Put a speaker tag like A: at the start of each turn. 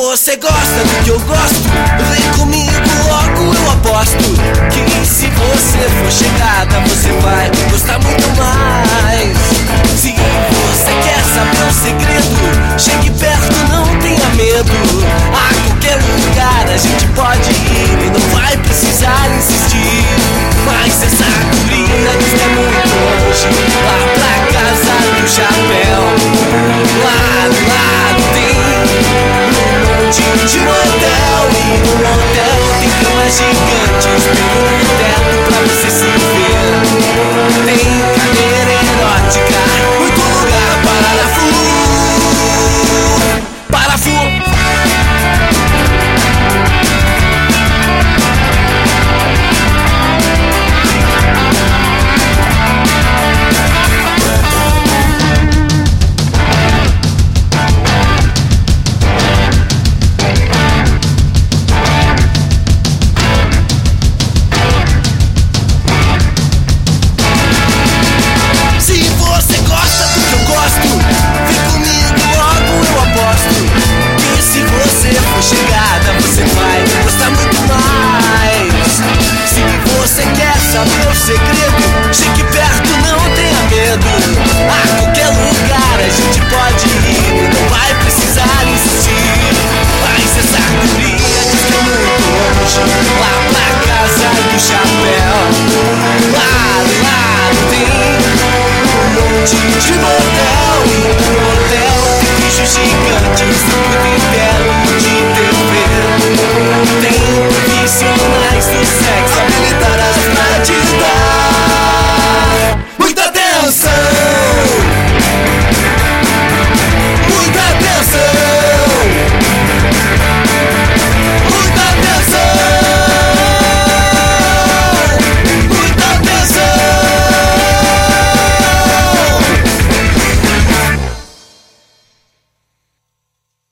A: você gosta do que eu gosto, vem comigo logo, eu aposto que se você for chegada, você vai gostar muito mais. Se você quer saber o segredo, chegue perto, não tenha medo. A qualquer lugar a gente pode ir e não vai precisar insistir. Mas essa guria diz que é muito longe, lá pra casa do chapéu. Lá do lado tem um monte de motel, e no motel tem camas gigantes.